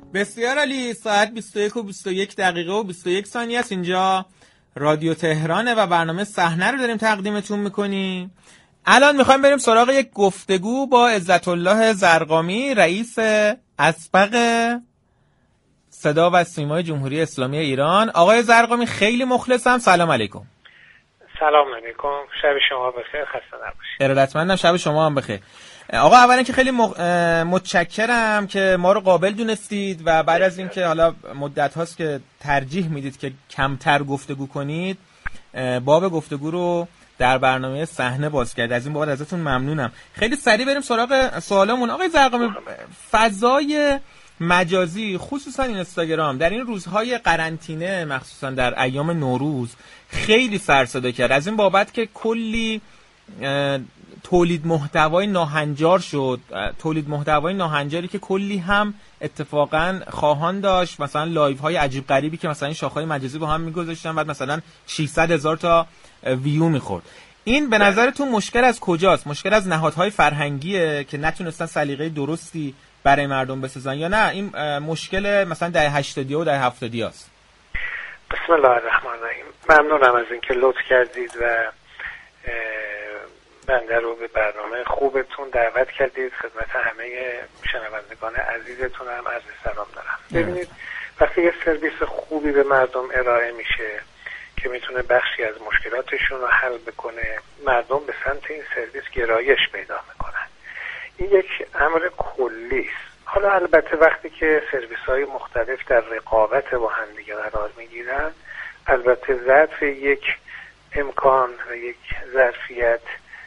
بسیار عالی. ساعت 21 و 21 دقیقه و 21 ثانیه است. اینجا رادیو تهرانه و برنامه صحنه رو داریم تقدیمتون میکنیم. الان میخوایم بریم سراغ یک گفتگو با عزت الله زرقامی، رئیس اسبق صدا و سیمای جمهوری اسلامی ایران. آقای زرقامی خیلی مخلصم. سلام علیکم. سلام علیکم. شب شما بخیر. خسته نباشید. ارادتمندم. شب شما هم بخیر. آقا اولا که خیلی متشکرم که ما رو قابل دونستید و بعد از اینکه حالا مدت هاست که ترجیح میدید که کمتر گفتگو کنید، باب گفتگو رو در برنامه صحنه باز کرد. از این بابت ازتون ممنونم. خیلی سریع بریم سراغ سوالمون. آقای زرقامی، فضای مجازی خصوصا اینستاگرام در این روزهای قرنطینه، مخصوصا در ایام نوروز، خیلی سر صدا کرد از این بابت که کلی تولید محتوای ناهنجار شد. تولید محتوای ناهنجاری که کلی هم اتفاقا خواهان داشت، مثلا لایو های عجیب غریبی که مثلا این شاخه‌های مجازی با هم میگذاشتن بعد مثلا 600,000 تا ویو میخورد. این به نظرتون مشکل از کجاست؟ مشکل از نهادهای فرهنگیه که نتونستن سلیقه درستی برای مردم بسازن، یا نه این مشکل مثلا دهه 80 و دهه 70 است؟ بسم الله الرحمن الرحیم. ممنونم از اینکه لطف کردید و بنده رو به برنامه خوبتون دعوت کردید. خدمت همه شنوندگان عزیزتون هم عرض سلام دارم. ببینید، وقتی یه سرویس خوبی به مردم ارائه میشه که میتونه بخشی از مشکلاتشون رو حل بکنه، مردم به سمت این سرویس گرایش پیدا میکنن. این یک امر کلی است. حالا البته وقتی که سرویس‌های مختلف در رقابت با همدیگه قرار میگیرن، البته ظرف یک امکان و یک ظرفیت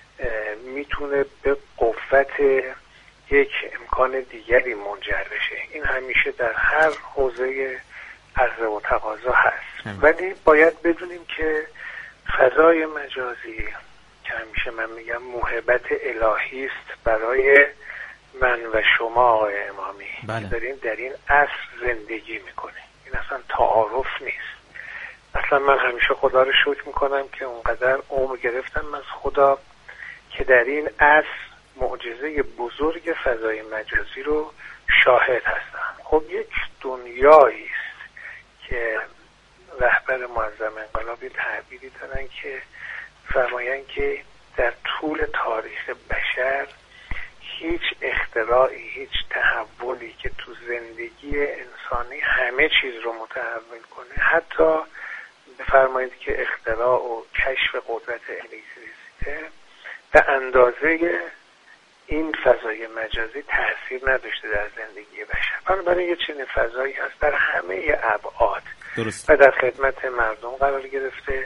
میتونه به قوت یک امکان دیگری منجر بشه. این همیشه در هر حوزه عرضه و تقاضا هست. ولی باید بدونیم که فضای مجازی که همیشه من میگم موهبت الهی است برای من و شما آقای امامی که داریم در این عصر زندگی میکنیم. این اصلا تعارف نیست. اصلا من همیشه خدا رو شکر میکنم که اونقدر عمر گرفتم از خدا که در این عصر معجزه بزرگ فضای مجازی رو شاهد هستم. خب یک دنیایی است که رهبر معظم انقلابی تعبیری دارن که فرمایند که در طول تاریخ بشر هیچ اختراعی، هیچ تحولی که تو زندگی انسانی همه چیز رو متحول کنه، حتی بفرمایید که اختراع و کشف قدرت الکتریسیته به اندازه این فضای مجازی تأثیر نداشته در زندگی بشر. بنابراین یه چنین فضایی هست در همه ابعاد و در خدمت مردم قرار گرفته.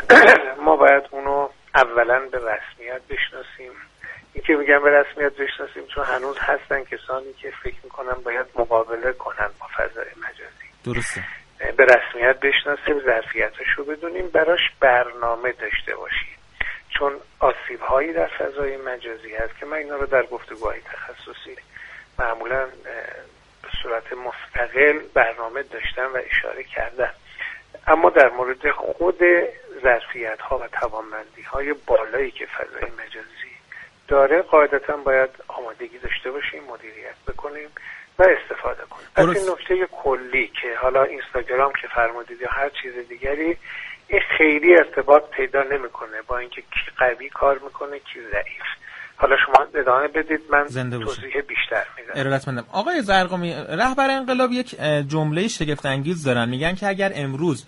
ما باید اونو اولا به رسمیت بشناسیم. این که میگم به رسمیت بشناسیم چون هنوز هستن کسانی که فکر میکنن باید مقابله کنن با فضای مجازی. درسته. به رسمیت بشناسیم، ظرفیتش رو بدونیم، براش برنامه داشته باشیم. چون آسیب هایی در فضای مجازی هست که من اینا رو در گفتگوهای تخصصی معمولا به صورت مستقل برنامه داشتم و اشاره کردم. اما در مورد خود ظرفیت ها و توانمندی های بالایی که فضای مجازی داره قاعدتا باید آمادگی داشته باشیم، مدیریت بکنیم و استفاده کنیم. از این نکته کلی که حالا اینستاگرام که فرمودید یا هر چیز دیگری، این خیلی ارتباط پیدا نمیکنه با اینکه کی قوی کار میکنه کی ضعیف. حالا شما ادامه بدید، من توضیح بیشتر میدم. ارادتمندم. آقای زرقامی، رهبر انقلاب یک جمله شگفت انگیز دارن، میگن که اگر امروز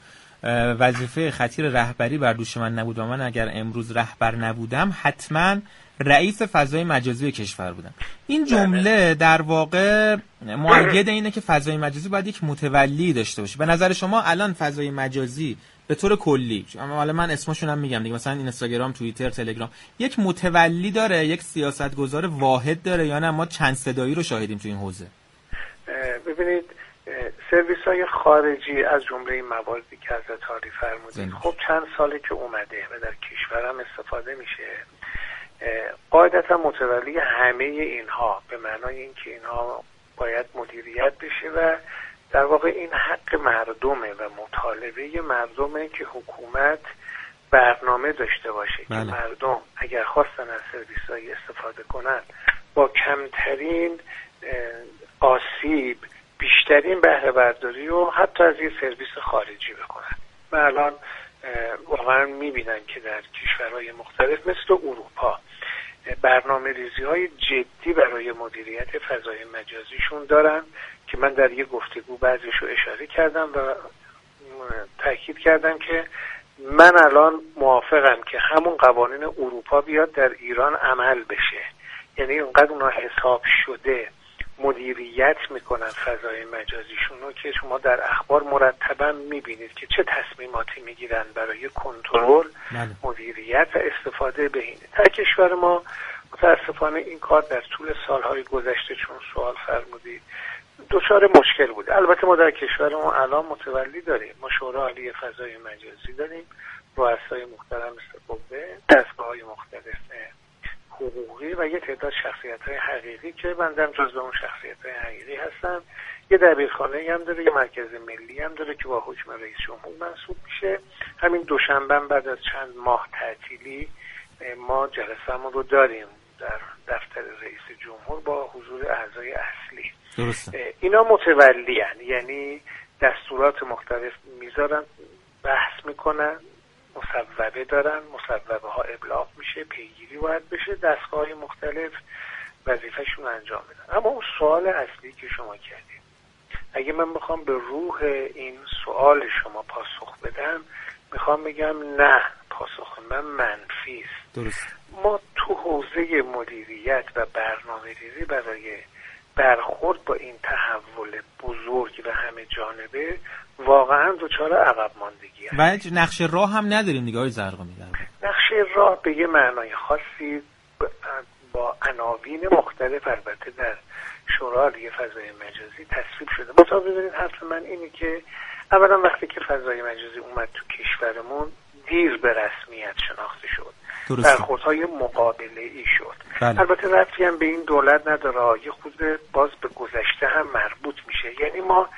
وظیفه خطیر رهبری بر دوش من نبود و من اگر امروز رهبر نبودم حتما رئیس فضای مجازی کشور بودم. این جمله در واقع مؤید اینه که فضای مجازی باید یک متولی داشته باشه. به نظر شما الان فضای مجازی به طور کلی، حالا من اسمشون هم میگم دیگه، مثلا اینستاگرام، توییتر، تلگرام، یک متولی داره، یک سیاستگزار واحد داره، یا نه ما چند صدایی رو شاهدیم تو این حوزه؟ ببینید، سرویس های خارجی از جمله مواردی که از تاریخ فرمودید خب چند ساله که اومده و در کشورم استفاده میشه. قاعدتا متولی همه اینها به معنای اینکه اینها باید مدیریت بشه و در واقع این حق مردمه و مطالبه مردمه که حکومت برنامه داشته باشه که مردم اگر خواستن از سرویس‌های استفاده کنن با کمترین آسیب بیشترین بهره برداری رو حتی از یه سرویس خارجی بکنن. من الان واقعا میبینم که در کشورهای مختلف مثل اروپا برنامه ریزی های جدی برای مدیریت فضای مجازیشون دارن که من در یه گفتگو بعضیشو اشاره کردم و تاکید کردم که من الان موافقم که همون قوانین اروپا بیاد در ایران عمل بشه. یعنی اونقدر اونا حساب شده مدیریت میکنن فضای مجازیشون رو که شما در اخبار مرتبا میبینید که چه تصمیماتی میگیرن برای کنترل، مدیریت و استفاده بهینه. در کشور ما متاسفانه این کار در طول سالهای گذشته، چون سوال فرمودید، دچار مشکل بوده. البته ما در کشورمون الان متولی داریم، ما شورای عالی فضای مجازی داریم، رؤسای محترم مثل قوه، دستگاه‌های مختلف حقوقی و یه تعداد شخصیت‌های حقیقی که بنده جزو اون شخصیت‌های حقیقی هستم. یه دبیرخانه‌ای هم داره، یه مرکز ملی هم داره که با حکم رئیس جمهور منصوب میشه. همین دوشنبه بعد از چند ماه تعطیلی ما جلسه‌مون رو داریم در دفتر رئیس جمهور با حضور اعضای اصلی. درسته. اینا متولیان، یعنی دستورات مختلف میذارن، بحث میکنن، مصوبه دارن، مصوبه ها ابلاغ میشه، پیگیری باید بشه، دستگاه‌های مختلف وظیفه‌شون انجام بدن. اما اون سوال اصلی که شما کردید، اگه من بخوام به روح این سوال شما پاسخ بدم، میخوام بگم نه، پاسخ من منفی است. درست. ما تو حوزه مدیریت و برنامه‌ریزی برای برخورد با این تحول بزرگ و همه جانبه واقعا دچار عقب ماندگی هست. و نقشه راه هم نداریم دیگه آقای زرقامی. نقشه راه به یه معنای خاصی با عناوین مختلف البته در شورای عالی فضای مجازی تصویب شده. مطابق ببینید حرف من اینه که اولا وقتی که فضای مجازی اومد تو کشورمون دیر به رسمیت شناخته شد، برخوردهای مقابله ای شد. بله. البته ربطی هم به این دولت نداره، یه خود باز به گذشته هم مربوط میشه. یعنی ما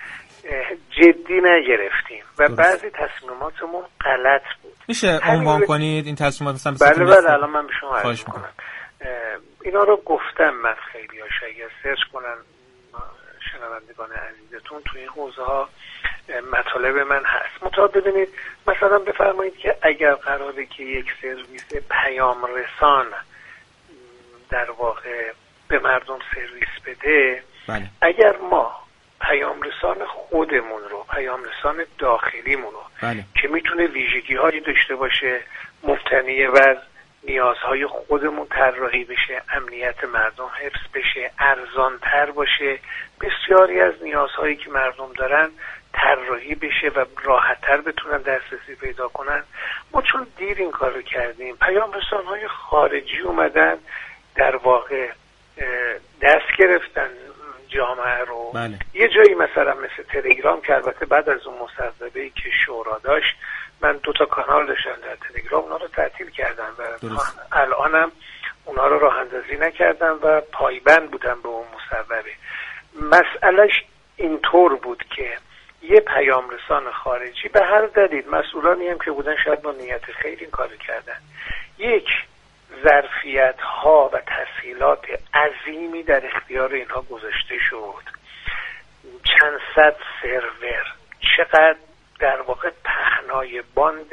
جدی نگرفتیم و بعضی تصمیماتمون غلط بود. میشه عنوان کنید این تصمیمات مثلا؟ بله الان من به شما عرض میکنم. اینا رو گفتم من، خیلی ها شاید سرچ کنن شنوندگان عزیزتون، تو این حوزه ها مطالب من هست. مطابق ببینید مثلا بفرمایید که اگر قراره که یک سرویس پیام رسان در واقع به مردم سرویس بده، بله. اگر ما پیام رسان خودمون رو، پیام رسان داخلیمون رو، بله. که میتونه ویژگی هایی داشته باشه، مبتنی بر نیازهای خودمون طراحی بشه، امنیت مردم حفظ بشه، ارزانتر باشه، بسیاری از نیازهایی که مردم دارن طراحی بشه و راحت‌تر بتونن دسترسی پیدا کنن. ما چون دیر این کار رو کردیم، پیام رسان‌های خارجی اومدن در واقع دست گرفتن جامعه رو. بله. یه جایی مثلا مثل تلگرام که البته بعد از اون مصوبه‌ای که شورا داشت، من 2 کانال داشتم در تلگرام، اونا رو تعطیل کردن و الانم اونا رو راه اندازی نکردن و پایبند بودن به اون مصوبه. مسئلهش اینطور بود که یه پیام رسان خارجی به هر دلیل، مسئولانی هم که بودن شاید با نیت خیر این کارو کردن، یک ظرفیت ها و تسهیلات عظیمی در اختیار اینها گذاشته شد، چند صد سرور، چقدر در واقع پهنای باند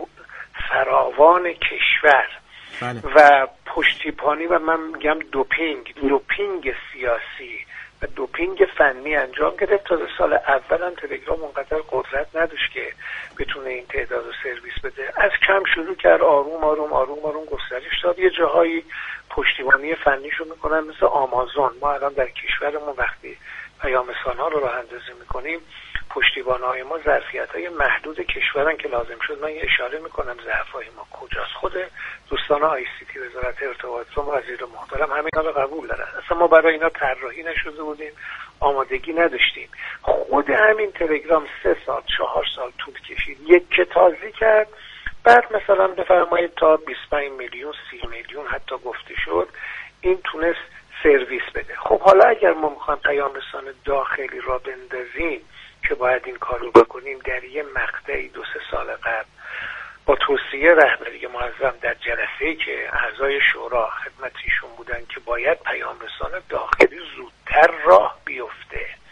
فراوان کشور. بله. و پشتیبانی و من میگم دوپینگ سیاسی و دوپینگ فنی انجام گرفت. تازه سال اول هم تلگرام اونقدر قدرت نداشت که بتونه این تعداد رو سرویس بده. از کم شروع کرد، آروم گسترش داد. یه جاهایی پشتیبانی فنیشو میکنن مثل آمازون. ما الان در کشورمون وقتی پیام رسان‌ها رو راه اندازی میکنیم، پشتیبان‌های ما ظرفیت‌های محدود کشورن که لازم شد من اشاره میکنم ضعف‌های ما کجاست. خود دوستان ICT وزارت ارتباطات و وزیر محترم همینا رو قبول دارن. اصلا ما برای اینا طراحی نشده بودیم، آمادگی نداشتیم. خود همین تلگرام 3 سال 4 سال طول کشید، یک کتازی کرد. بعد مثلا بفرمایید تا 25 میلیون 30 میلیون حتی گفته شد این تونست سرویس بده. خب حالا اگر ما میخوایم پیام رسان داخلی را بندازیم که باید این کار رو بکنیم، در یه مقطعی 2-3 سال قبل با توصیه رهبری معظم در جلسه‌ای که اعضای شورا خدمتشون بودن که باید پیام رسان داخلی زودتر راه بیفته،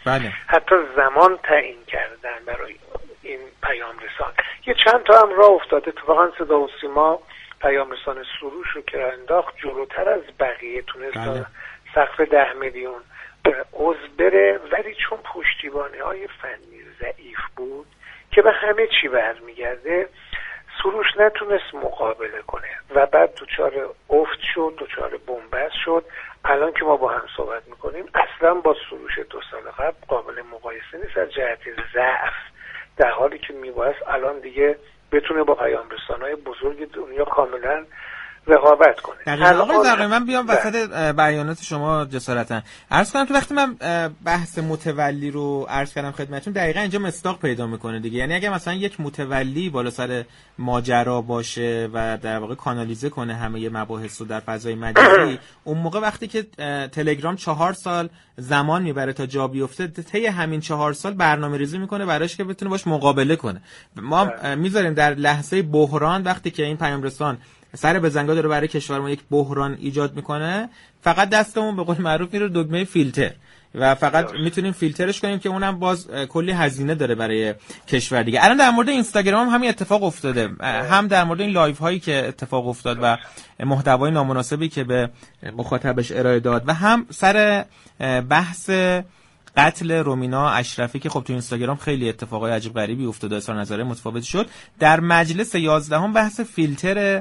بله. حتی زمان تعیین کردن برای این پیام رسان. یه چند تا هم راه افتاده. اتفاقا صدا و سیما پیام رسان سروش رو که انداخت جلوتر از بقیه تونست بله. سقف 10 میلیون عضو بره، ولی چون پشتیبانی های فنی ضعیف بود که به همه چی برمیگرده، سروش نتونست مقابله کنه و بعد دچار افت شد، دچار بنبست شد. الان که ما با هم صحبت میکنیم اصلا با سروش 2 سال قبل قابل مقایسه نیست از جهت ضعف، در حالی که میبایست الان دیگه بتونه با پیام رسان‌های بزرگ دنیا کاملا رقابت کنه. آقای زرقامی من بیام وسط بیانات شما جسارتا عرض کنم که وقتی من بحث متولی رو عرض کردم خدمتتون، دقیقاً اینجا مصداق پیدا میکنه دیگه. یعنی اگه مثلا یک متولی بالا سر ماجرا باشه و در واقع کانالیزه کنه همه مباحث رو در فضای مجازی، اون موقع وقتی که تلگرام 4 سال زمان میبره تا جا بیفته، طی همین 4 سال برنامه‌ریزی میکنه براش که بتونه باش مقابله کنه. ما میذاریم در لحظه بحران وقتی که این پیام رسان سر به زنگا داره برای کشور ما یک بحران ایجاد میکنه، فقط دستمون به قول معروف میره دکمه فیلتر و فقط میتونیم فیلترش کنیم که اونم باز کلی هزینه داره برای کشور دیگه. الان در مورد اینستاگرام هم همین اتفاق افتاده، هم در مورد این لایو هایی که اتفاق افتاد و محتوای نامناسبی که به مخاطبش ارائه داد و هم سر بحث قتل رومینا اشرفی که خب تو اینستاگرام خیلی اتفاقای عجیب غریبی افتاده، اظهار نظر متفاوتی شد. در مجلس 11 بحث فیلتر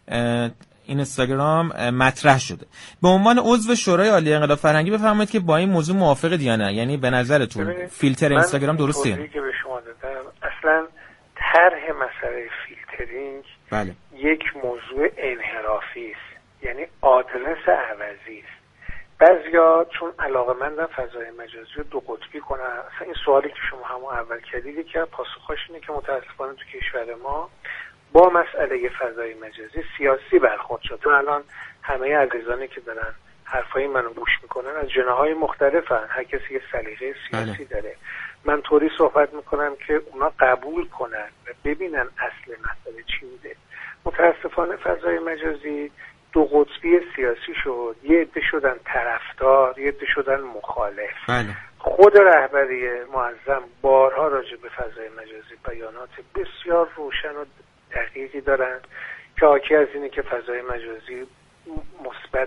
اینستاگرام مطرح شده. به عنوان عضو شورای عالی انقلاب فرهنگی بفرمایید که با این موضوع موافقید یا نه؟ یعنی به نظرتون فیلتر اینستاگرام درسته یا نه؟ که به شما دادم اصلا طرح مسئله فیلترینگ بله. یک موضوع انحرافی است، یعنی آدرس عوضی است. بعضیا چون علاقه‌مندن فضای مجازی رو 2 قطبی کنن. اصلا این سوالی که شما همون اول کردید که پاسخش اینه که متاسفانه تو کشور ما با مسئله فضای مجازی سیاسی برخورد شد. الان همه عزیزانی که دارن حرفای منو گوش میکنن از جناح‌های مختلفن، هر کسی یه سلیقه سیاسی داره. من طوری صحبت میکنم که اونا قبول کنن و ببینن اصل مسئله چی بوده. متاسفانه فضای مجازی 2 قطبی سیاسی شد، یه عده شدن طرفدار، یه عده شدن مخالف. بله. خود رهبری معظم بارها راجع به فضای مجازی بیانات بسیار روشن و دقیقی دارن که حاکی از اینه که فضای مجازی مثبت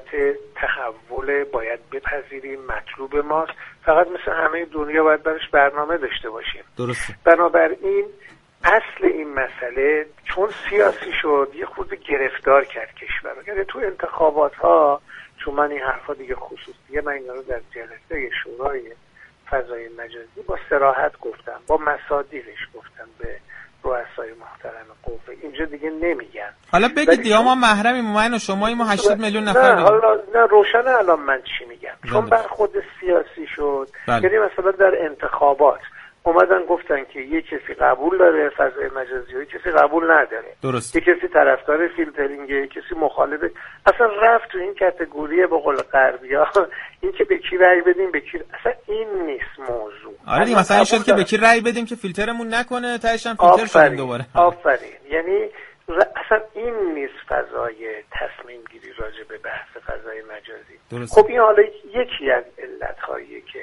تحول باید بپذیریم، مطلوب ماست، فقط مثل همه دنیا باید برش برنامه داشته باشیم. درسته. بنابراین اصل این مسئله چون سیاسی شد یه خود گرفتار کرد کشور رو. یعنی تو انتخابات ها، چون من این حرفا دیگه خصوصیه، من اینا رو در جلسه شورای فضای مجازی با صراحت گفتم، با مصادیقش گفتم به رؤسای محترم قوه، اینجا دیگه نمیگن. حالا بگید یا ما محرمیم، من و شما ما 80 میلیون نفر نه حالا نه روشنه الان من چی میگم. چون برخورد سیاسی شد. یعنی مثلا در انتخابات اومدن گفتن که یه کسی قبول داره فضای مجازی و یه کسی قبول نداره. درست. یه کسی طرفدار فیلترینگه، یه کسی مخالفه. اصلا رفت تو این کاتگوری به قول غربی‌ها این که به کی رأی بدیم به کی، اصلا این نیست موضوع. آره دیگه مثلا شد که به کی رأی بدیم که فیلترمون نکنه، تهش هم فیلتر شدیم دوباره. آفرین. یعنی اصلا این نیست فضای تصمیم گیری راجع به بحث فضای مجازی. درست. خب این حالا یکی از علت‌هاییه که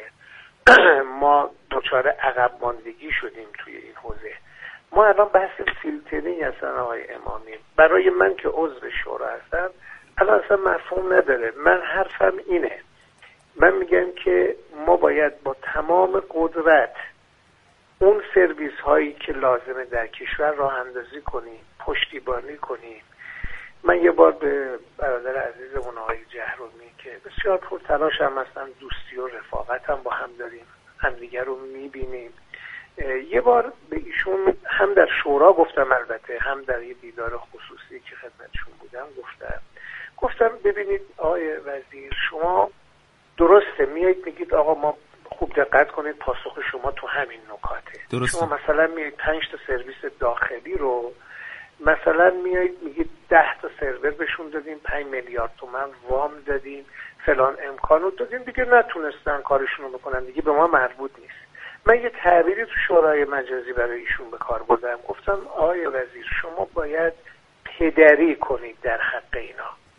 ما دچار عقب ماندگی شدیم توی این حوزه. ما الان بحث فیلترینگ اصلا آقای امامی برای من که عضو شورا هستم الان اصلا مفهوم نداره. من حرفم اینه، من میگم که ما باید با تمام قدرت اون سرویس هایی که لازمه در کشور راه اندازی کنیم، پشتیبانی کنیم. من یه بار به برادر عزیزمون آقای جهرومی که بسیار پرتلاش هم هستن، دوستی و رفاقت هم با هم داریم، همدیگر رو میبینیم، یه بار به ایشون هم در شورا گفتم، البته هم در یه دیدار خصوصی که خدمتشون بودم گفتم ببینید آقای وزیر، شما درسته میایید میگید آقا ما خوب دقت کنید پاسخ شما تو همین نکاته. درسته. شما مثلا میایید 5 تا سرویس داخلی رو مثلا میایید میگید 10 تا سرور بهشون دادیم، 5 میلیارد تومان وام دادیم، فلان امکانو دادیم، دیگه نتونستن کارشون رو بکنن، دیگه به ما مربوط نیست. من یه تعبیری تو شورای مجازی برای ایشون به کار بردم، گفتم آقای وزیر شما باید پدری کنید در حق اینا،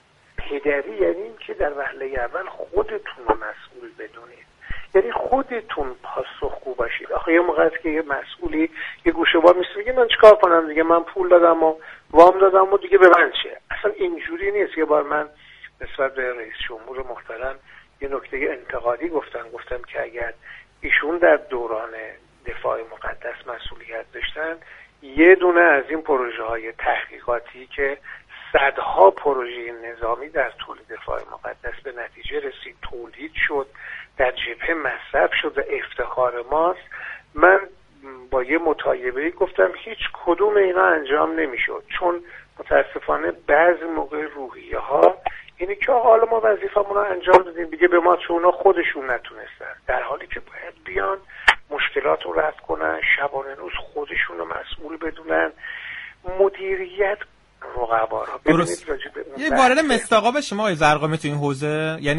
پدری یعنی این که در وهله اول خودتون رو مسئول بدونید، یعنی خودتون پاسخگو باشید. آخه یه موقع است که یه مسئولی یه گوشه وام میشه میگه من چیکار کنم دیگه، من پول دادم و وام دادم و دیگه به من چه. اصلا اینجوری نیست. یه بار من نسبت به رئیس جمهور محترم یه نکته انتقادی گفتم که اگر ایشون در دوران دفاع مقدس مسئولیت داشتن، یه دونه از این پروژه های تحقیقاتی که صدها پروژه نظامی در طول دفاع مقدس به نتیجه رسید، تولید شد، در جبهه مصرف شد و افتخار ماست، من با یه مطالبه گفتم هیچ کدوم اینا انجام نمیشد، چون متاسفانه بعضی موقع روحیه ها اینه که حالا ما وظیفمون رو انجام دادیم دیگه به ما، چون اونا خودشون نتونستن، در حالی که باید بیان مشکلات رو رفع کنن، شبانه روز خودشون رو مسئول بدونن. مدیریت رقبا را ببینید. یه وارد مصداقا بشیم آقای زرقامی تو این حوزه، یعنی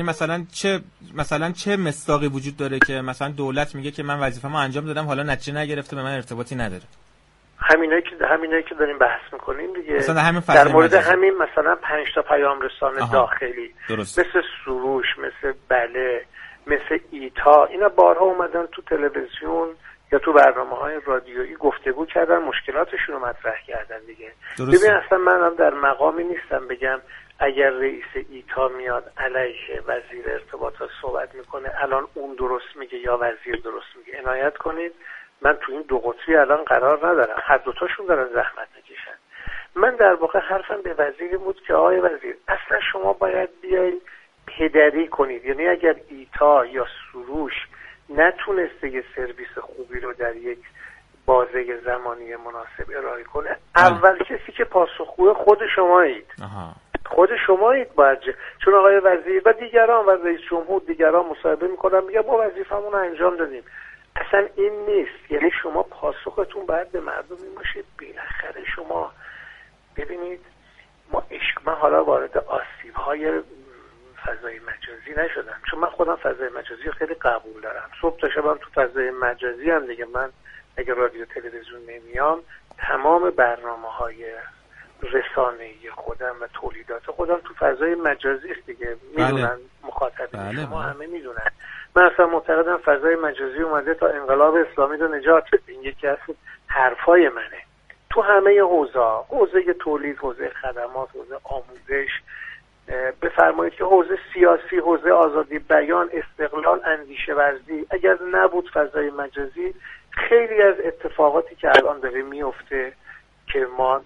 مثلا چه مصداقی وجود داره که مثلا دولت میگه که من وظیفه‌مو انجام دادم حالا نتیجه نگرفته، به من ارتباطی نداره؟ همینایی که داریم بحث میکنیم دیگه، مثلا در مورد همین مثلا 5 تا پیام رسان داخلی، درست. مثل سروش، مثل بله، مثل ایتا، اینا بارها اومدن تو تلویزیون یا تو برنامه‌های رادیویی گفتگو کردن، مشکلاتشون رو مطرح کردن دیگه. ببین اصلا منم در مقامی نیستم بگم اگر رئیس ایتا میاد علیه وزیر ارتباطات صحبت میکنه الان اون درست میگه یا وزیر درست میگه. عنایت کنید من تو این دو قطبی الان قرار ندارم، هر دوتاشون دارن زحمت میکشن. من در واقع حرفم به وزیری بود که آقای وزیر اصلا شما باید بیایید پدری کنید، یعنی اگر ایتا یا سروش نتونسته یه سرویس خوبی رو در یک بازه زمانی مناسب ارائه کنه، اول کسی که پاسخگو خود شمایید. خود شمایید باید، چون آقای وزیر و دیگران و رئیس جمهور دیگران مصاحبه میکنن میگن ما وظیفمون رو انجام دادیم. اصلا این نیست. یعنی شما پاسختون باید به مردم این باشه. بالاخره شما ببینید من حالا وارد آسیب‌های فضای مجازی نشدم، چون من خودم فضای مجازی خیلی قبول دارم. صبح تا شبم تو فضای مجازی هم دیگه. من اگه رادیو تلویزیون نمیام تمام برنامه‌های رسانه‌ای خودم و تولیدات خودم تو فضای مجازی است دیگه. میدونن مخاطبین شما همه میدونن. من اصلا معتقدم فضای مجازی اومده تا انقلاب اسلامی رو نجات بده. این یکی از حرفای منه. تو همه حوزه تولید، حوزه خدمات، حوزه آموزش، بفرمایید که حوزه سیاسی، حوزه آزادی بیان، استقلال، اندیشه ورزی، اگر نبود فضای مجازی خیلی از اتفاقاتی که الان داره میفته که ما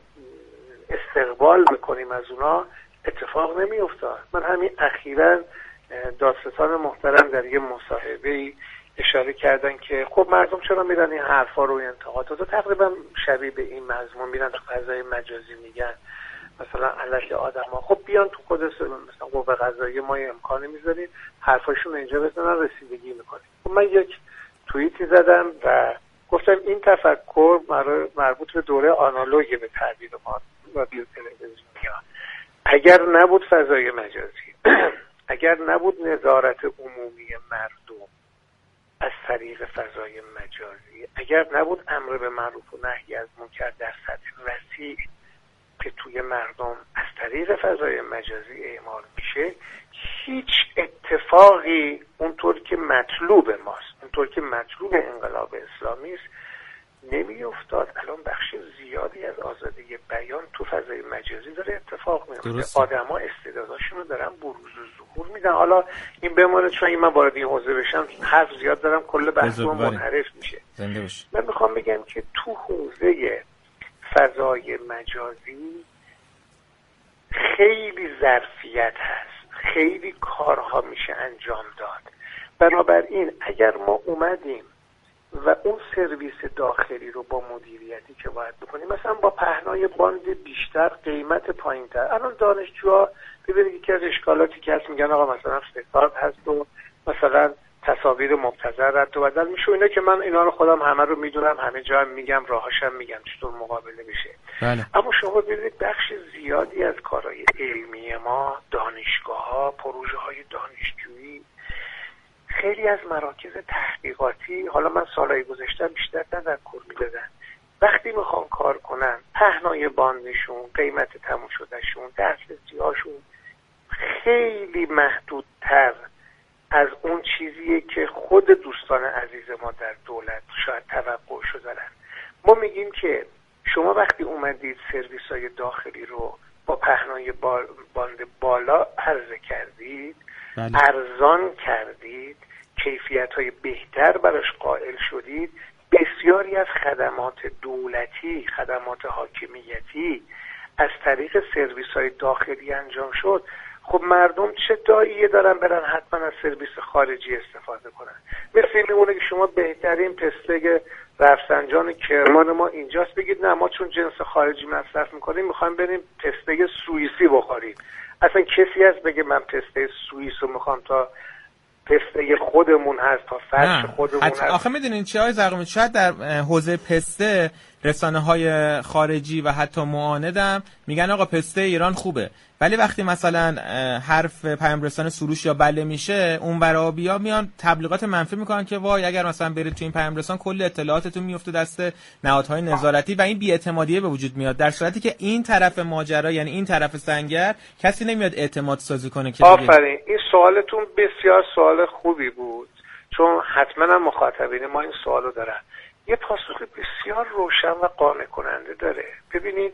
استقبال بکنیم از اونا اتفاق نمیافتاد. من همین اخیراً دادستان محترم در یه مصاحبه‌ای اشاره کردن که خب مردم چرا میرن این حرفا رو، انتقادات رو تقریبا شبیه به این مضمون میرن تو فضای مجازی میگن مثلا علیه آدم‌ها. خب بیان تو خود مثلا قوه قضاییه ما امکانی میذاریم حرفاشون اینجا بزنن رسیدگی میکنیم. خب من یک توییتی زدم و گفتم این تفکر مربوط به دوره آنالوگی به تعبیر ما رادیو تلویزیونیا. اگر نبود فضای مجازی اگر نبود نظارت عمومی مردم از طریق فضای مجازی، اگر نبود امر به معروف و نهی از منکر در سطح وسیع که توی مردم از طریق فضای مجازی اعمال میشه، هیچ اتفاقی اونطور که مطلوب ماست، اونطور که مطلوب انقلاب اسلامی است نمی افتاد. الان بخش زیادی از آزادی بیان تو فضای مجازی داره اتفاق میفته. آدما استعداداشون رو دارن بروز و ظهور میدن. حالا این بمونه چون من وارد این حوزه بشم حرف زیاد دارم، کل بحثم منحرف میشه. من میخوام بگم که تو حوزه فضای مجازی خیلی ظرفیت هست، خیلی کارها میشه انجام داد. بنابراین اگر ما اومدیم و اون سرویس داخلی رو با مدیریتی که باید بکنیم، مثلا با پهنای باند بیشتر، قیمت پایین‌تر. الان دانشجوها ببینید یکی از اشکالاتی که هست میگن آقا مثلا فساد هست و مثلا تصاویر مبتذل رد و بدل میشه. اینا که من اینا رو خودم همه رو میدونم، همه جا هم میگم، راهاشم میگم چطور مقابله بشه. بله. اما شما ببینید بخش زیادی از کارهای علمی ما، دانشگاه‌ها، پروژه‌های دانشجویی، خیلی از مراکز تحقیقاتی، حالا من سالهای گذشته بیشتر تذکر میدادن، وقتی میخوان کار کنن پهنای باندشون، قیمت تموم شدهشون، دسترسی‌هاشون خیلی محدودتر از اون چیزیه که خود دوستان عزیز ما در دولت شاید توقعشو دارن. ما میگیم که شما وقتی اومدید سرویس‌های داخلی رو با پهنای باند بالا عرضه کردید، ارزان کردید، کیفیت‌های بهتر براش قائل شدید، بسیاری از خدمات دولتی، خدمات حاکمیتی از طریق سرویس‌های داخلی انجام شد. خب مردم چه داعیه دارن برن حتما از سرویس خارجی استفاده کنن؟ مثل میمونه که شما بهترین پسته رفسنجان کرمان ما اینجاست، بگید نه ما چون جنس خارجی مصرف میکنیم میخوایم بریم پسته سوئیسی بخوریم. اصلا کسی هست بگه من پسته سوئیس رو میخوام تا پسته خودمون هست، تا فرش خودمون هست؟ آخه میدونین چی های زرقامی، شاید در حوزه پسته رسانه‌های خارجی و حتی معاندم میگن آقا پسته ایران خوبه، ولی وقتی مثلا حرف پیام رسانه سروش یا بله میشه، اون ورابیا میان تبلیغات منفی میکنن که وای اگر مثلا برید تو این پیام رسان کل اطلاعاتتون میفته دست نهادهای نظارتی و این بی‌اعتمادیه به وجود میاد، در صورتی که این طرف ماجرا، یعنی این طرف سنگر، کسی نمیاد اعتماد سازی کنه که آفرین. این سوالتون بسیار سوال خوبی بود، چون حتما هم مخاطبین ما این سوالو دارن. یه پاسخ بسیار روشن و قانع کننده داره. ببینید،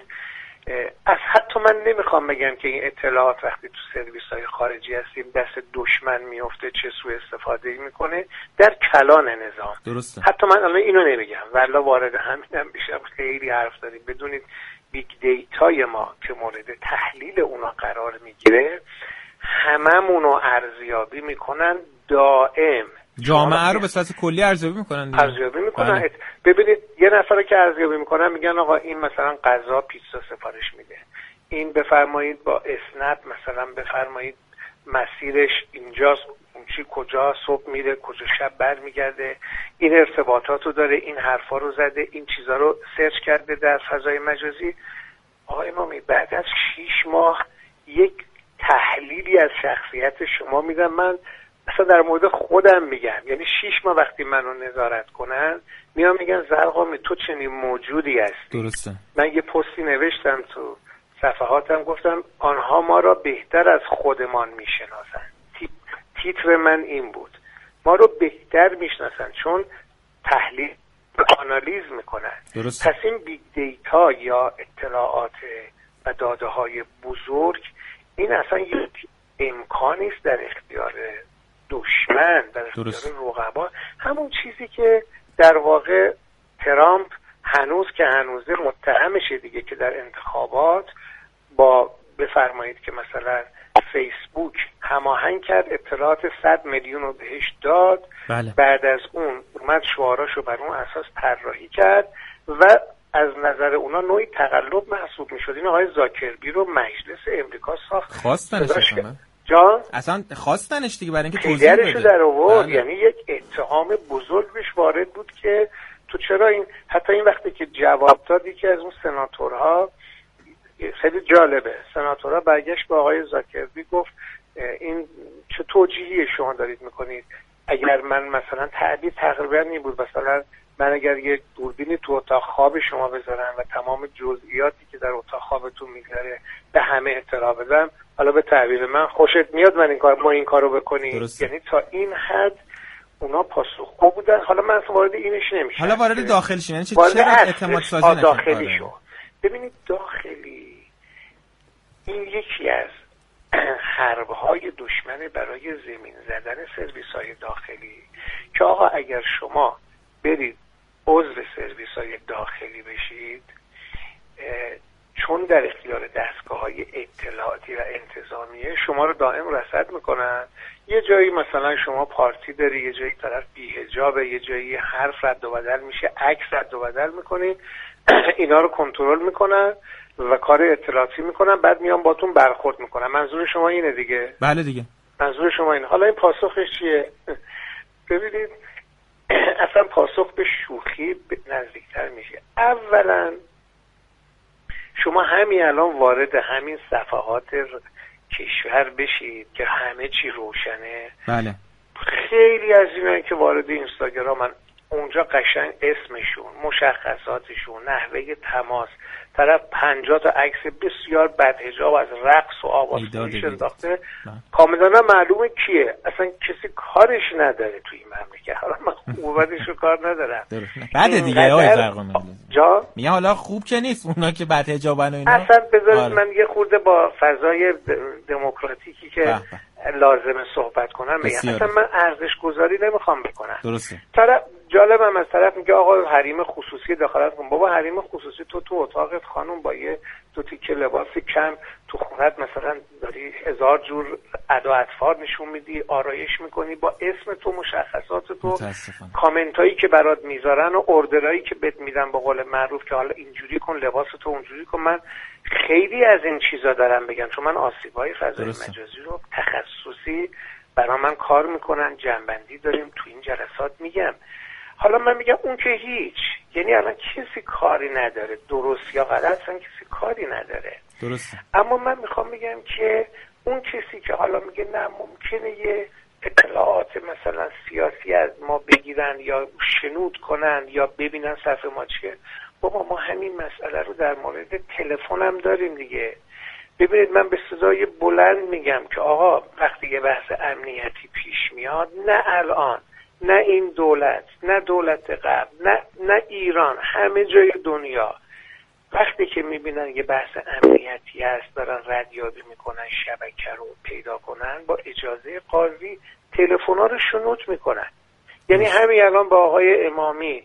از حتی من نمیخوام بگم که این اطلاعات وقتی تو سرویس‌های خارجی هستیم دست دشمن میفته چه سوء استفاده میکنه در کلان نظام. درسته. حتی من الان اینو نمیگم، والله وارد همینم بشم خیلی حرف داریم. بدونید بیگ دیتای ما که مورد تحلیل اونا قرار میگیره، هممونو ارزیابی میکنن، دائم جامعه رو به صورت کلی ارزیابی میکنن. بله. ببینید یه نفر که ارزیابی میکنن میگن آقا این مثلا غذا پیتزا سفارش میده، این بفرمایید با اسنپ مثلا بفرمایید مسیرش اینجاست، اون چی کجا صبح میره کجا شب برمیگرده، این ارتباطاتو داره، این حرفا رو زده، این چیزا رو سرچ کرده در فضای مجازی. آقای امامی بعد از 6 ماه یک تحلیلی از شخصیت شما میدم. من اصلا در مورد خودم میگم، یعنی 6 ماه وقتی منو نظارت کنن میان میگن زرقامی تو چنین موجودی هستی. درسته. من یه پستی نوشتم تو صفحاتم، گفتم آنها ما را بهتر از خودمان میشناسن. تیتر من این بود، ما رو بهتر میشناسن چون تحلیل آنالیز میکنن. درسته. پس این بیگ دیتا یا اطلاعات و داده های بزرگ این اصلا یک امکانی است در اختیار دشمن، در اختیار رقبا. همون چیزی که در واقع ترامپ هنوز که هنوزه متهمشه دیگه، که در انتخابات با بفرمایید که مثلا فیسبوک هماهنگ کرد، اطلاعات 100 میلیون رو بهش داد. بله. بعد از اون اومد شعاراشو بر اون اساس طراحی کرد و از نظر اونا نوعی تقلب محسوب میشد. این آقای زاکربی رو مجلس امریکا ساخت. خواستنش جان اصلا خواستنش دیگه برای اینکه توضیح بده. در آورد. یعنی یک اتهام بزرگ بهش وارد بود که تو چرا این، حتی این وقتی که جواب داد که از اون سناتورها، خیلی جالبه، سناتورها برگشت به آقای زاکربی گفت این چه توجیهی شما دارید میکنید؟ اگر من مثلا تعبیر تقریبا این بود، مثلا من اگر یک دوربینی تو اتاق خواب شما بذارم و تمام جزئیاتی که در اتاق خوابتون میگذره به همه اطلاع بدم، حالا به تعبیر من خوشت میاد من این کارو بکنیم؟ یعنی تا این حد اونا پاسخگو بودن. حالا من وارد اینش نمیشم، حالا وارد داخلش، یعنی چرا اعتماد سازی نکنه داخلی شو. ببینید داخلی این یکی از حربهای دشمن برای زمین زدن سرویس‌های داخلی، که آقا اگر شما برید عضو سرویس‌های داخلی بشید، چون در اختیار دستگاه‌های اطلاعاتی و انتظامیه شما رو دائم رصد میکنن. یه جایی مثلا شما پارتی داری، یه جایی طرف بی‌حجابه، یه جایی حرف رد و بدل میشه، عکس رد و بدل میکنین، اینا رو کنترل میکنن و کار اطلاعاتی میکنن، بعد میان باتون برخورد میکنن. منظور شما اینه دیگه؟ بله دیگه. منظور شما اینه. حالا این پاسخش چیه؟ ببینید اصلا پاسخ به شوخی نزدیکتر میشه. اولا شما همین الان وارد همین صفحات کشور بشید که همه چی روشنه. بله. خیلی از اینایی که وارد اینستاگرام من اونجا قشنگ اسمشون، مشخصاتشون، نحوه تماس، طرف 50 تا عکس بسیار بدحجاب از رقص و آوازخونیش انداخته، کاملا معلومه کیه، اصلا کسی کارش نداره توی این مملکت. حالا من خوبتش رو کار ندارم، بعد دیگه آقای زرقامی جا میگه حالا خوب که نیست اونا که بدحجابن و اینا. اصلا بذارید من یه خورده با فضای دموکراتیکی که لازمه صحبت کنم بگم. اصلا من ارزش گذاری نمیخوام بکنم. درسته. طرف جالبم از طرف میگه آقا حریم خصوصی دخالت کن. بابا حریم خصوصی تو اتاقت خانم با یه دو تیکه لباس کم تو خونت مثلا داری 1000 جور ادا اطفال نشون میدی، آرایش میکنی با اسم تو، مشخصات تو، کامنت هایی که برات میذارن و اوردرایی که بهت میدن به قول معروف که حالا اینجوری کن، لباس تو اونجوری کن. من خیلی از این چیزا دارم بگم چون من آسیب‌های فضای مجازی رو تخصصی برای من کار میکنن، جنبندی داریم تو این جلسات میگم. حالا من میگم اون که هیچ، یعنی الان کسی کاری نداره، درست یا غلط اصلا کسی کاری نداره. درسته. اما من میخوام بگم که اون کسی که حالا میگه نه ممکنه یه اطلاعات مثلا سیاسی از ما بگیرن یا شنود کنن یا ببینن صفحه ما چیه، بابا ما همین مسئله رو در مورد تلفن هم داریم دیگه. ببینید من به صدای بلند میگم که آقا وقتی یه بحث امنیتی پیش میاد، نه الان، نه این دولت، نه دولت قبل، نه ایران، همه جای دنیا وقتی که میبینن یه بحث امنیتی هست دارن ردیابی میکنن، شبکه رو پیدا کنن، با اجازه قاضی تلفن‌ها رو شنود میکنن. یعنی همین الان با آقای امامی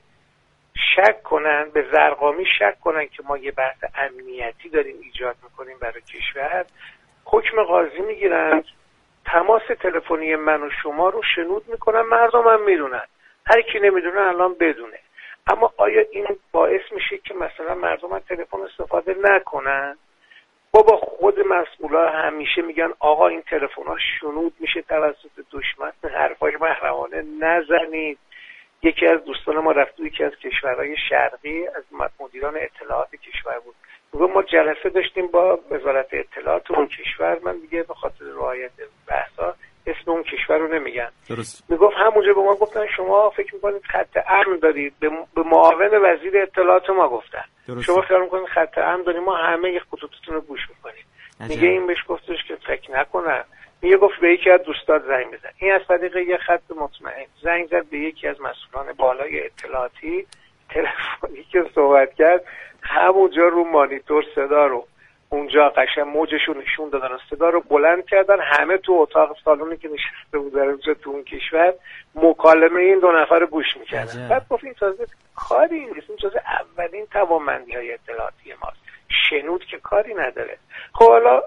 شک کنن، به زرقامی شک کنن که ما یه بحث امنیتی داریم ایجاد میکنیم برای کشور، حکم قاضی میگیرن، تماس تلفنی من و شما رو شنود میکنن، مردم هم میدونن، هر کی نمیدونه الان بدونه. اما آیا این باعث میشه که مثلا مردم از تلفن استفاده نکنن؟ بابا خود مسئولا همیشه میگن آقا این تلفن‌ها شنود میشه توسط دشمن، حرفای محرمانه نزنید. یکی از دوستان ما رفت یکی از کشورهای شرقی، از مدیران اطلاعات کشور بود، میگه ما جلسه داشتیم با وزارت اطلاعات اون کشور، من دیگه به خاطر رعایت بحثا اسم اون کشور رو نمیگم. درست. میگفت همونجا به ما گفتن شما فکر میکنید خط امن دارید، به معاون وزیر اطلاعات ما گفتن درست. شما فکر میکنید خط امن دارید، ما همه خطوطتون رو گوش میکنیم. میگه این بهش گفتش که فکر نکنم. میگه گفت به یکی از دوستات زنگ بزن. این از طریق یه خط مطمئن زنگ زد به یکی از مسئولان بالای اطلاعاتی، تلفنی که صحبت کرد همونجا رو مانیتور صدا رو اونجا قشنگ موجشو نشون دادن، صدا رو بلند کردن، همه تو اتاق سالونی که نشسته بودن اونجا تو اون کشور مکالمه این دو نفر رو گوش میکردن. بعد گفت این تازه کاری نیست، این تازه اولین توانمندی‌های اطلاعاتی ماست، شنود که کاری نداره. خب حالا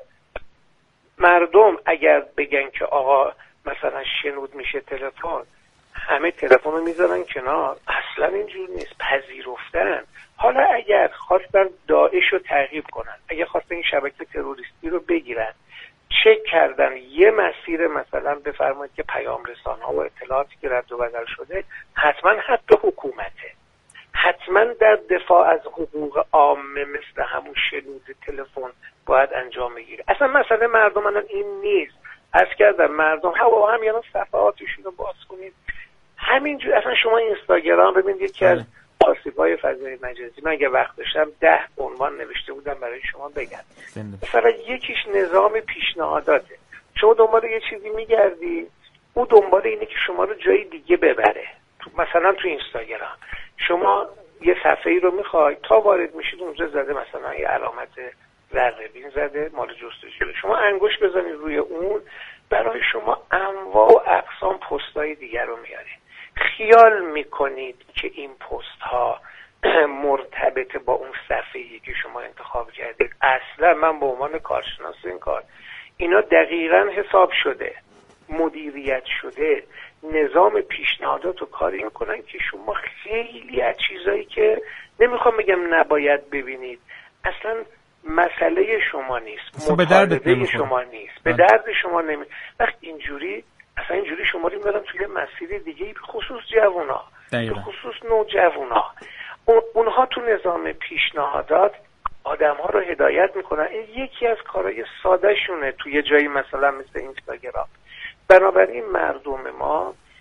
مردم اگر بگن که آقا مثلا شنود میشه تلفن، همه تلفن رو میذارن کنار، اصلا اینجور نیست، پذیرفتن. حالا اگر خواستن داعش رو تعقیب کنن، اگر خواستن این شبکه تروریستی رو بگیرن، چک کردن یه مسیر مثلا بفرمایید که پیام رسانه‌ها و اطلاعاتی که رد و بدل شده حتما حق حکومته، حتما در دفاع از حقوق عامه مثل همون شنود تلفن باید انجام بگیره. اصلا مسئله مردم الان این نیست. از کردن مردم هم یعنی صفحاتشون رو باز کنید همینجور. اصلا شما اینستاگرام ببینید که از آسیب‌های فضای مجازی، من اگه وقت داشتم 10 عنوان نوشته بودم برای شما بگم. مثلا یکیش نظام پیشنهاداته، شما دنبال یه چیزی میگردی، او دنبال اینه که شما رو جای دیگه ببره. مثلا تو اینستاگرام شما یه صفحه‌ای رو میخوای، تا وارد میشید اونجا زده مثلا یه علامت ذره بین زده مال جستجو، شما انگشت بزنید روی اون، برای شما انواع و اقسام پست‌های دیگر رو میاره. خیال میکنید که این پست ها مرتبط با اون صفحه‌ای که شما انتخاب کردید؟ اصلا من به عنوان کارشناس این کار، اینا دقیقاً حساب شده، مدیریت شده، نظام پیشنهادات رو کاری میکنن که شما خیلی از چیزایی که نمیخوام بگم نباید ببینید، اصلا مسئله شما نیست، مطالبه شما نیست، به درد شما نمی. وقت اینجوری اصلا اینجوری شما رو میبرن توی مسیر دیگه، به خصوص جوونا، به خصوص نوجوانا. اونها تو نظام پیشنهادات آدم ها رو هدایت میکنن. این یکی از کارهای ساده شونه توی جایی مثلا مثل اینستاگرام. بنابراین مردم ما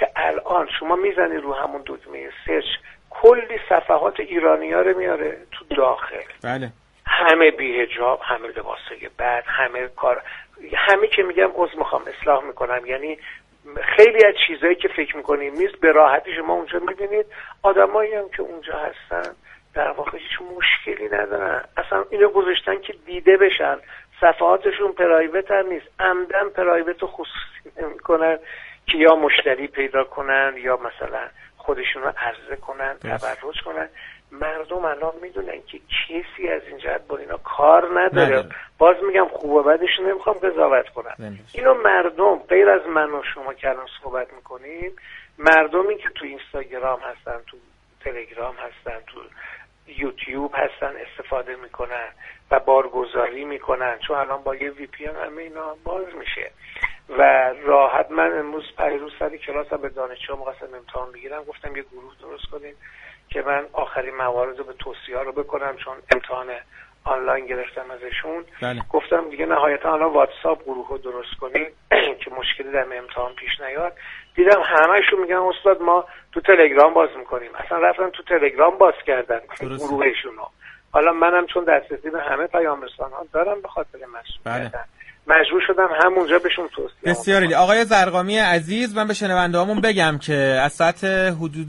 که الان شما میزنی رو همون دکمه سرچ کلی صفحات ایرانی‌ها رو میاره تو داخل. بله. همه بی‌حجاب، همه لباسای بد، همه کار، همه که میگم عذر میخوام اصلاح میکنم، یعنی خیلی از چیزایی که فکر میکنیم نیست به راحتی شما اونجا میبینید. آدمایی هم که اونجا هستن در واقع هیچ مشکلی ندارن، اصلا اینو گذاشتن که دیده بشن، صفحاتشون پرایوت هم نیست، عمدن پرایوت و خصوصی نمیکنن که یا مشتری پیدا کنن یا مثلا خودشون رو عرضه کنن، تبرج کنن. مردم الان میدونن که کسی از این جهت با اینا کار نداره. باز میگم خوب و بدش نمیخوام قضاوت کنم. اینو مردم غیر از من و شما که الان صحبت میکنیم، مردمی که تو اینستاگرام هستن، تو تلگرام هستن، تو یوتیوب هستن استفاده میکنن و بارگذاری میکنن، چون الان با یه وی پی ان همه اینا باز میشه و راحت. من امروز پیروز سر کلاس هم به دانشجوها مقصد امتحان بگیرم، گفتم یه گروه درست کنیم که من آخرین موارد رو به توصیه رو بکنم، چون امتحان آنلاین گرفتم ازشون. بله. گفتم دیگه نهایتا الان واتساپ گروه رو درست کنیم که مشکلی در امتحان پیش نیاد. دیدم همه‌شون میگن استاد ما تو تلگرام باز میکنیم، اصلا رفتن تو تلگرام باز کردن گروهشون رو. حالا منم چون دسترسی به همه پیام رسان‌ها دارم به خاطر مسئولیت مجبور شدم همونجا بهشون توصیه. بسیار عالی. آقای زرقامی عزیز، من به شنونده‌هامون بگم که از ساعت حدود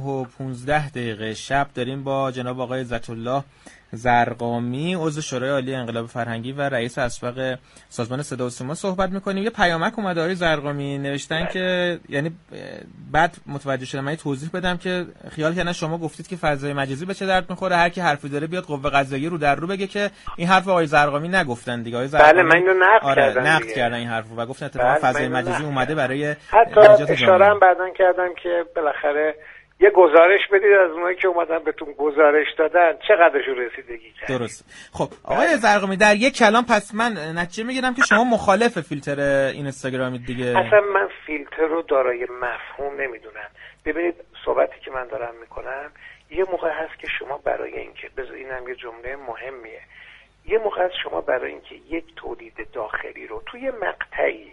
9:15 شب داریم با جناب آقای عزت الله زرقامی عضو شورای عالی انقلاب فرهنگی و رئیس اسبق سازمان صدا و سیما صحبت می‌کنیم. یه پیامک اومده آقای زرقامی، نوشتن که یعنی بعد متوجه شدم، من توضیح بدم که خیال کردن شما گفتید که فضای مجازی به چه درد می‌خوره، هر کی حرفی داره بیاد قوه قضاییه رو در رو بگه، که این حرف آقای زرقامی نگفتن دیگه. آقای زرقامی بله من اینو نقد کردن این حرفو و گفتن اتفاقا فضای مجازی اومده برای حتی اشاره هم بعدن کردن که بالاخره یه گزارش بدید از اونایی که اومدن بهتون گزارش دادن چقدرشون رسیدگی کرد. درست. خب آقای زرقامی در یک کلام پس من نتیجه میگیرم که شما مخالف فیلتر اینستاگرامی دیگه. اصلا من فیلتر رو دارای مفهوم نمیدونم. ببینید صحبتی که من دارم میکنم یه موقع هست که شما برای اینکه اینم یه جمله مهمیه، یه موقع هست شما برای اینکه یک تولید داخلی رو توی مقطعی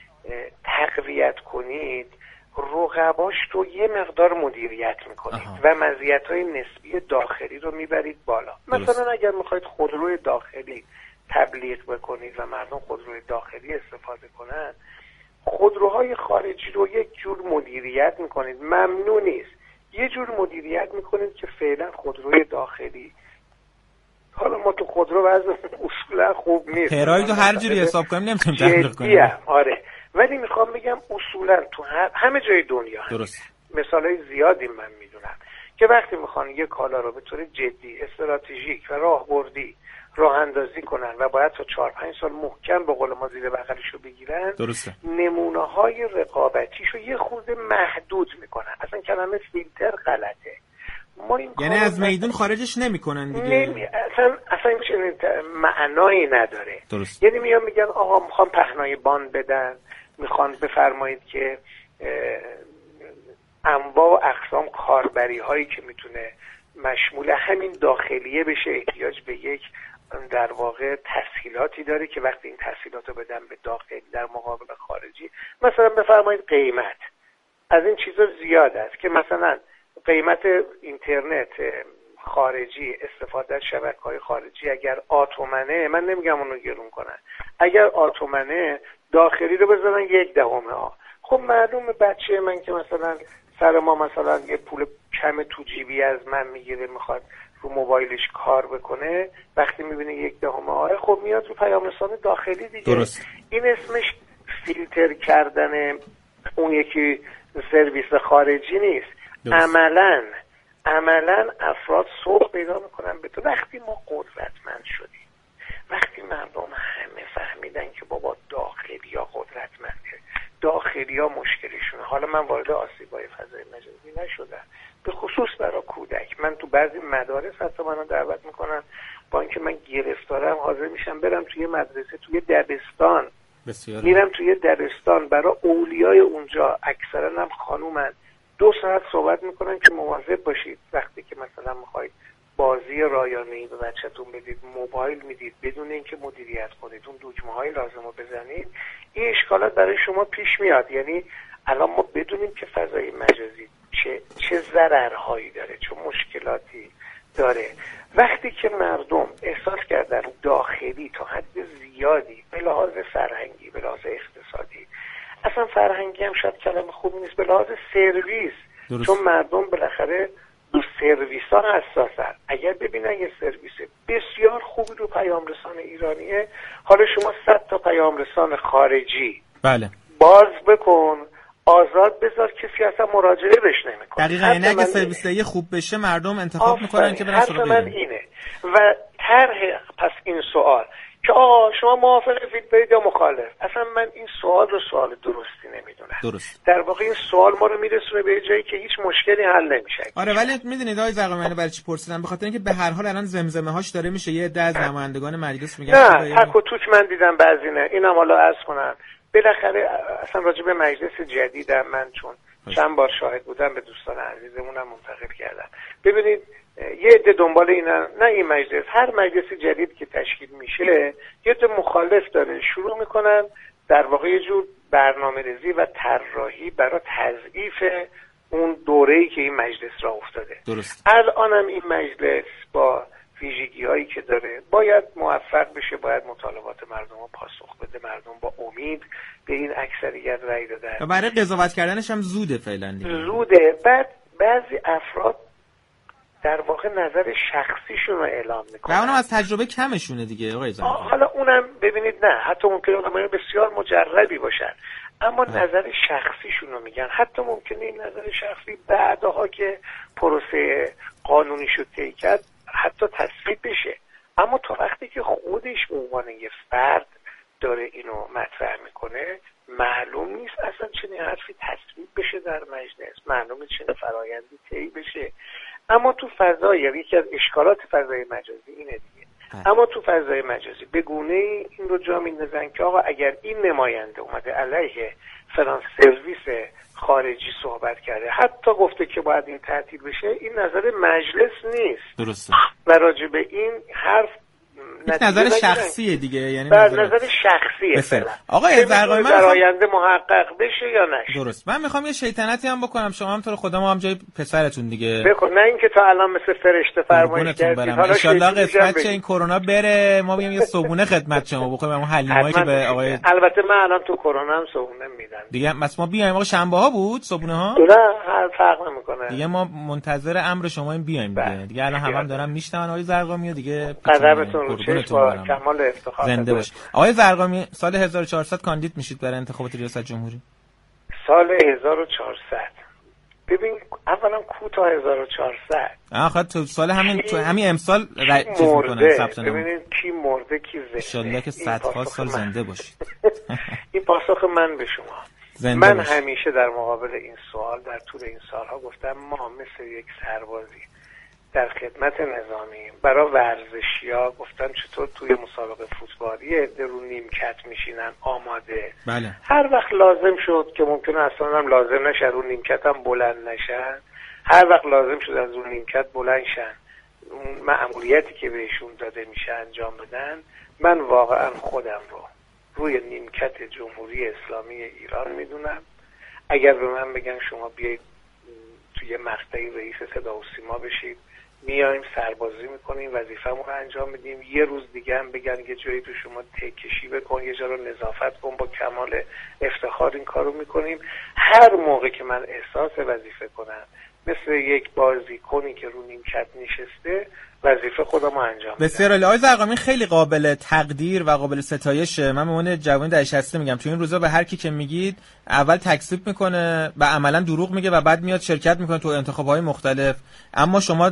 تقویت کنید، رقباش رو یه مقدار مدیریت میکنید و مزیت‌های نسبی داخلی رو میبرید بالا. مثلا اگر میخواید خودروی داخلی تبلیغ بکنید و مردم خودروی داخلی استفاده کنن، خودروهای خارجی رو یک جور مدیریت میکنید، ممنوع نیست، یه جور مدیریت میکنید که فعلا خودروی داخلی، حالا ما تو خودرو وضع اصولا خوب نیست، پراید رو هر جوری حساب کنیم نمیتونیم تبلیغ کنیم. آره، ولی میخوام بگم اصولا تو همه جای دنیا درست مثالای زیادی من میدونم که وقتی میخوان یه کالا رو به طور جدی، استراتژیک و راهبردی راه اندازی کنن و باید تا 4-5 سال محکم به قول ما زیر بغلشو بگیرن، درسته، نمونه های رقابتیشو یه خورده محدود میکنن. اصلا کلمه فیلتر غلطه. ما این یعنی از میدون خارجش نمیکنن دیگه. اصلا این معنایی نداره. درست. یعنی میگن آقا میخوان پهنای باند بدن، میخوان بفرمایید که انواع و اقسام کاربری هایی که میتونه مشمول همین داخلیه بشه، احتیاج به یک در واقع تسهیلاتی داره که وقتی این تسهیلات رو بدن به داخلی در مقابل خارجی، مثلا بفرمایید قیمت از این چیزا زیاد است که مثلا قیمت اینترنت خارجی، استفاده از شبکه‌های خارجی اگر آتومنه، من نمیگم اونو گرون کنن، اگر آتومنه داخلی رو بذارن 0.1. خب معلومه بچه من که مثلا سر ما مثلا یه پول کم تو جیبی از من میگیره، میخواد رو موبایلش کار بکنه، وقتی میبینه 0.1 خب میاد رو پیام رسان داخلی دیگه. درست. این اسمش فیلتر کردن اون یکی سرویس خارجی نیست. عملاً افراد سوق پیدا میکنن به تو. وقتی ما قدرتمند شدیم، وقتی مردم همه فهمیدن که بابا داخلی ها قدرتمنده، داخلی ها مشکلشونه. حالا من وارد آسیب‌های فضای مجازی نشدم، به خصوص برای کودک. من تو بعضی مدارس حتی منو دعوت میکنن، با اینکه من گرفتارم حاضر میشم برم توی مدرسه، توی دبستان، میرم توی دبستان برای اولیای اونجا، اکثرا هم خانومن، 2 ساعت صحبت میکنن که مواظب باشید وقتی که مثلا میخواید بازی رایانه‌ای به بچه‌تون بدید، موبایل میدید بدون اینکه مدیریت کنید، اون دکمه‌های لازم رو بزنید، این اشکالات برای شما پیش میاد. یعنی الان ما بدونیم که فضای مجازی چه ضررهایی داره، چه مشکلاتی داره. وقتی که مردم احساس کردن داخلی تا حد زیادی به لحاظ فرهنگی، به لحاظ اقتصادی، اصلا فرهنگی هم شاید کلمه خوبی نیست، به لحاظ سرویس، چون مردم بالاخره دو سرویس ها حساسن. اگر ببینن یه سرویس بسیار خوبی رو پیام رسان ایرانیه، حالا شما 100 تا پیام رسان خارجی بله باز بکن، آزاد بذار، کسی اصلا مراجعه بهش نمیکنه. دقیقاً، یعنی اگه سرویس خوب بشه مردم انتخاب میکنن که برن سراغ من اینه. و طرح پس این سوال که شما موافقید برید یا مخالف، اصلا من این سوال رو سوال درستی نمیدونم. درست. در واقع این سوال ما رو میرسونه به جایی که هیچ مشکلی حل نمیشه. آره، ولی میدونید آقای زرقامی برای چی پرسیدم؟ به خاطر اینکه به هر حال الان زمزمه هاش داره میشه، یه عده از نمایندگان مجلس میگن نه تک و توک من دیدم بعضی نه. اینم حالا عرض کنم بالاخره اصلا راجع به مجلس جدیدم من چون چند بار شاهد بودم به دوستان عزیزمونم منتقل کردم. ببینید یه عده دنبال اینن، نه این مجلس، هر مجلس جدید که تشکیل میشه یه عده مخالف داره، شروع میکنن در واقع یه جور برنامه‌ریزی و طراحی برای تضعیف اون دوره‌ای که این مجلس را افتاده. درست. الانم این مجلس با ویژگی‌هایی که داره باید موفق بشه، باید مطالبات مردم رو پاسخ بده. مردم با امید به این اکثریت رأی دادن و برای قضاوت کردنش هم زوده فعلا دیگه. زوده. بعد بعضی افراد در واقع نظر شخصیشون رو اعلام میکنن و اونم از تجربه کمشونه دیگه آقای زرقامی. حالا اونم ببینید، نه حتی ممکنه آدمای بسیار مجربی باشن اما نظر شخصیشون رو میگن. حتی ممکنه این نظر شخصی بعدها که پروسه قانونی شد طی کرد حتی تصویب بشه، اما تا وقتی که خودش به عنوان یه فرد داره اینو مطرح میکنه معلوم نیست اصلا چنین حرفی تصویب بشه در مجلس، معلوم نیست چنین فرآیندی طی بشه. اما تو فضای، یکی از اشکالات فضای مجازی اینه دیگه، اما تو فضای مجازی به گونه‌ای این رو جا میندازن که آقا اگر این نماینده اومده علیه فلان سرویس خارجی صحبت کرده، حتی گفته که باید این تعطیل بشه، این نظر مجلس نیست. درسته. و راجع به این حرف نظر شخصیه دیگه، یعنی نظر شخصیه. مثلا آقای زرقامی در آینده محقق بشه یا نشه. درست. من میخوام یه شیطنتی هم بکنم، شما هم تو رو خدا ما هم جای پسرتون دیگه بکن، نه اینکه تا الان مثل فرشته فرمایش کردید. حالا ان شاءالله قسمت چه این کرونا بره ما بیام یه صبونه خدمت شما بخوریم، اون حلیمایی که به آقای البته من الان تو کرونا هم صبونه میدم دیگه. بس ما بیایم، آقا شنبه ها بود صبونه ها؟ نه هر فرق نمیکنه دیگه. ما منتظر امر شما این بیایم دیگه الان هم دارم میشنون آقای زرقامی دیگه. قدمتون رو چشم با کمال افتخار زنده باش. آقای زرقامی سال 1400 کاندید میشید برای انتخابات ریاست جمهوری؟ سال 1400 ببین اولا کو تا 1400 آخه تو سال همین امسال چیز میکنن ثبت نام. ببینید کی مرده کی زنده. ان شاءالله که صدها سال زنده باشید. این پاسخ من به شما. من همیشه در مقابل این سوال در طول این سالها گفتم ما مثل یک سربازی در خدمت نظامی برای ورزشی‌ها، گفتن چطور توی مسابقه فوتبالی رو نیمکت میشینن آماده. بله. هر وقت لازم شد که ممکنه اصلا هم لازم نشه رو نیمکت هم بلند نشن، هر وقت لازم شد از رو نیمکت بلند شن، اون مأموریتی که بهشون داده میشه انجام بدن. من واقعا خودم رو روی نیمکت جمهوری اسلامی ایران میدونم. اگر به من بگن شما بیایید توی مقطعی رئیس صدا و سیما بشید، میایم سربازی میکنیم، وظیفه‌مون رو انجام میدیم. یه روز دیگه هم بگن یه جایی تو شما تکشی بکن، یه جا رو نظافت کن، با کمال افتخار این کارو میکنیم. هر موقع که من احساس وظیفه کنم مثل یک بازیکنی که رو نیمکت نشسته وظیفه خودمو انجام میدم. بسیار عالی. آقای زرقامی خیلی قابل تقدیر و قابل ستایشه. من به عنوان جوان در 60 میگم تو این روزا به هر کی که میگید اول تکذیب میکنه و عملا دروغ میگه و بعد میاد شرکت میکنه تو انتخابات مختلف، اما شما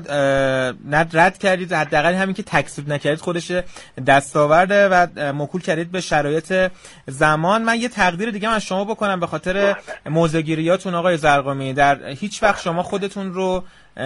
نه رد کردید، حداقل همین که تکذیب نکردید خودش دستاورده و موکول کردید به شرایط زمان. من یه تقدیر دیگه از شما بکنم به خاطر موضع‌گیریاتون آقای زرقامی. در هیچ وقت شما خودتون رو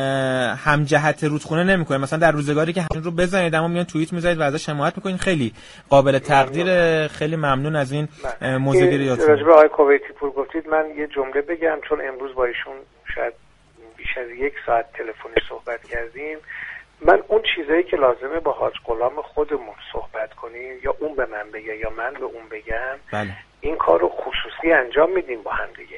هم جهت رودخونه نمیکنید، مثلا در روزگاری که همین رو بزنید اما میان توییت میذارید و ازش حمایت میکنید. خیلی قابل تقدیر. خیلی ممنون از این موضع‌گیریاتون. راجع به آقای کویتی پور گفتید، من یه جمله بگم چون امروز با ایشون شاید بیش از 1 ساعت تلفنی صحبت کردیم. من اون چیزایی که لازمه با حاج غلام خودمون صحبت کنیم یا اون به من بگه یا من به اون بگم، بله. این کارو خصوصی انجام میدیم با هم دیگه.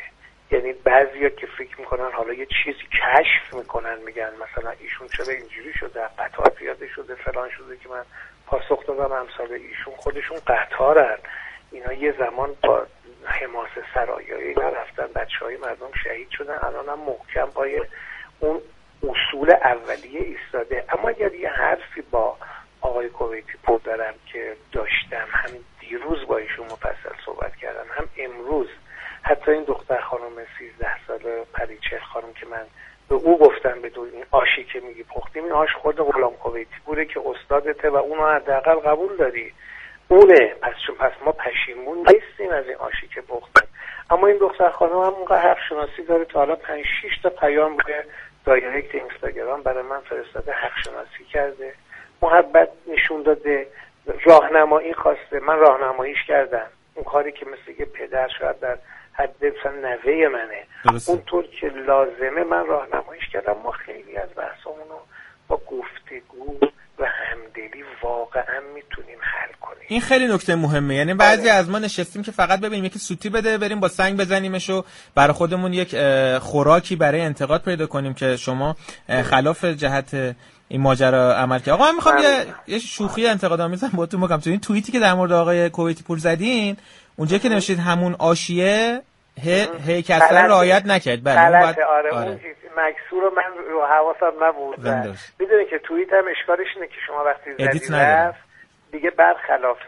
یعنی بعضیا که فکر میکنن حالا یه چیزی کشف میکنن، میگن مثلا ایشون چرا اینجوری شده، قطار پیاده شده، فلان شده، که من پاسخ دادم امثال ایشون خودشون قطارن، اینا یه زمان با حماس سرایی اینا رفتن، بچهای مردم شهید شدن، الان هم محکم پای اون اصول اولیه ایستاده. اما اگر یه حرفی با آقای کویتی پور دارم که داشتم، هم دیروز با ایشون مفصل صحبت کردم، هم امروز، حتی این دختر خانم 13 ساله پریچه خانم که من به او گفتم بدون این آشی که میگی پختیم، این آش خود غلام کویتی پوره که استادته و اونو حداقل قبول داری، اونه. پس ما پشیمون نیستیم از این آشی که پختیم. اما این دختر خانم هم اونقدر حق شناسی داره تا حالا 5-6 تا پیام به دایرکت اینستاگرام برای من فرستاده، حق شناسی کرده، محبت نشون داده، راهنمایی خواسته، من راهنماییش کردم. اون کاری که مثل یه پدر شاید در حد مثلا نوه منه اونطور که لازمه من راهنماییش کردم. ما خیلی از بحثمونو با گفتگو و همدلی واقعا میتونیم حل کنیم. این خیلی نکته مهمه. یعنی بعضی از ما نشستیم که فقط ببینیم یکی سوتی بده بریم با سنگ بزنیمش و برای خودمون یک خوراکی برای انتقاد پیدا کنیم، که شما خلاف جهت این ماجرا عمل کرد. آقا من میخوام یه شوخی انتقادآمیزم باهاتون بگم. تو این توییتی که در مورد آقای کویتی پور زدین، اونجا که نوشتید همون آشیه کسر رعایت نکرد. بله آره. اون مکسور رو من رو حواسم نبود. میدونی که توییت هم اشکالش اینه که شما وقتی زدید رفت دیگه برخلاف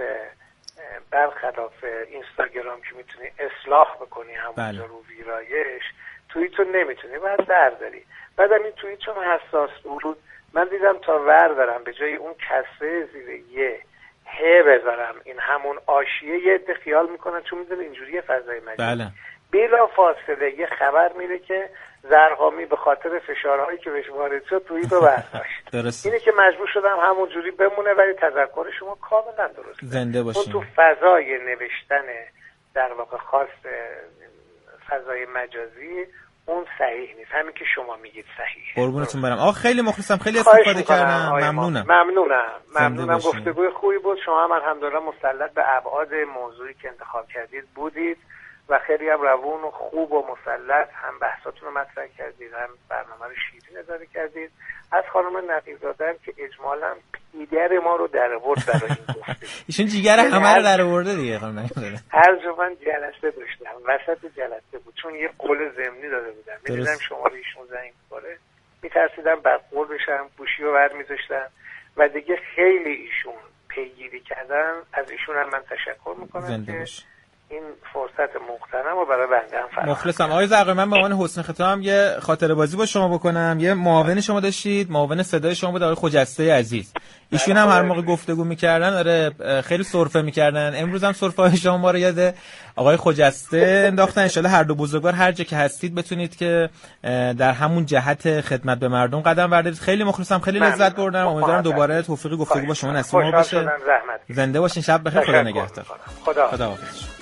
اینستاگرام که میتونی اصلاح بکنی همونجا رو ویرایش، توییت رو نمیتونی، باید برداری. بعدم این توییت چون حساس بود، من دیدم تا بردارم به جای اون کسره زیر یه ه بذارم این همون آشیه، یه عده خیال میکنن چون میدونه اینجوری فضای مجازی بلا فاصله یه خبر میره که زرهامی به خاطر فشارهایی که بهش وارد شد توییت رو برداشت. اینه که مجبور شدم همون جوری بمونه، ولی تذکر شما کاملا درسته. زنده باشین. اون تو فضای نوشتن در واقع خاص فضای مجازی اون صحیح نیست، همین که شما میگید صحیح. قربونتون برم. آقا خیلی مخلصم، خیلی استفاده کردم. ممنونم. گفتگوی خوبی بود. شما هم الحمدلله مسلط به ابعاد موضوعی که انتخاب کردید بودید و خیلی هم روون و خوب و مسلط هم بحثاتون رو مطرح کردید، هم برنامه رو شیرین اداره کردید. از خانم نقیب‌زاده که اجمالاً پیدر ما رو در آورد برای این گفتگو. ایشون جیگر همه رو در آورده دیگه خانم نقیب‌زاده. هر جا من جلسه داشتم وسط جلسه بود، چون یه قول ضمنی داده بودم، می‌دیدم شما رو ایشون زنگ می‌خوره، می‌ترسیدم برخورد بشم، گوشی رو برمی‌داشتم و دیگه خیلی ایشون پیگیری کردن. از ایشون هم من تشکر می‌کنم که این فرصت محترم رو برای بنده هم فراهم. مخلصم. آقای زرقامی، من به عنوان حسن ختام یه خاطره بازی با شما بکنم. یه معاون شما داشتید، معاون صدای شما بود، آقای خجسته عزیز. ایشون هم هر موقع گفتگو می‌کردن آره خیلی سرفه می‌کردن. امروز هم سرفه‌های شما ما رو یاد آقای خجسته انداختن. ان شاءالله هر دو بزرگوار هر جا که هستید بتونید که در همون جهت خدمت به مردم قدم بردارید. خیلی مخلصم، خیلی لذت بردم. امیدوارم دوباره توفیق گفتگو با شما نصیب بشه. زنده باشین. شب بخیر. خدا نگهدار. خدا.